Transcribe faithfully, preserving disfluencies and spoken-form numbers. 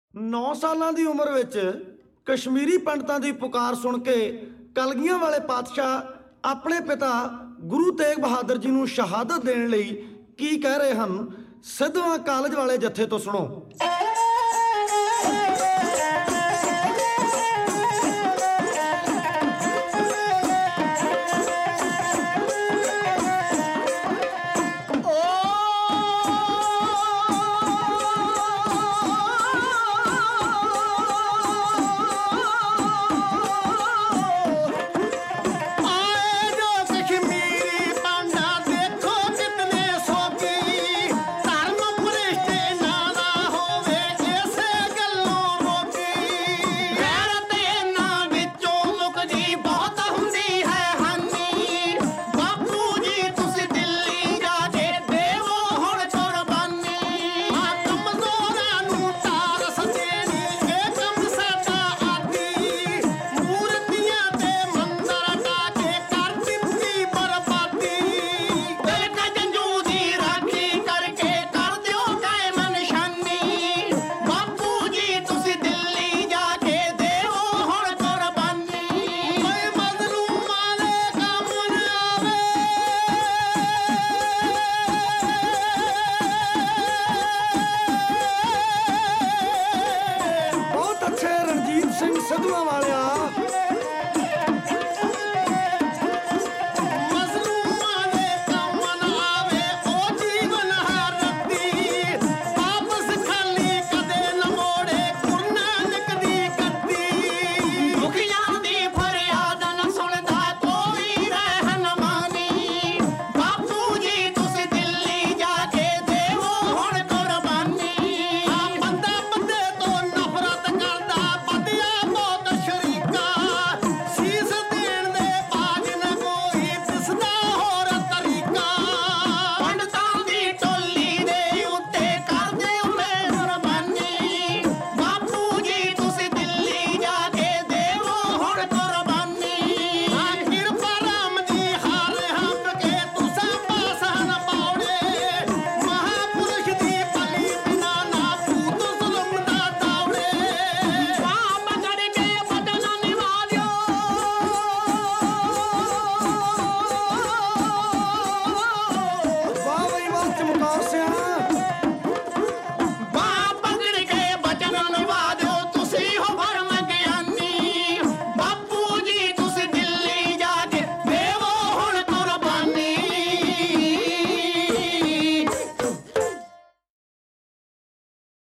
ਨੌ ਸਾਲਾਂ ਦੀ ਉਮਰ ਵਿੱਚ ਕਸ਼ਮੀਰੀ ਪੰਡਤਾਂ ਦੀ ਪੁਕਾਰ ਸੁਣ ਕੇ ਕਲਗੀਆਂ ਵਾਲੇ ਪਾਤਸ਼ਾਹ ਆਪਣੇ ਪਿਤਾ ਗੁਰੂ ਤੇਗ ਬਹਾਦਰ ਜੀ ਨੂੰ ਸ਼ਹਾਦਤ ਦੇਣ ਲਈ ਕੀ ਕਹਿ ਰਹੇ ਹਨ, ਸਿੱਧਵਾਂ ਕਾਲਜ ਵਾਲੇ ਜੱਥੇ ਤੋਂ ਸੁਣੋ।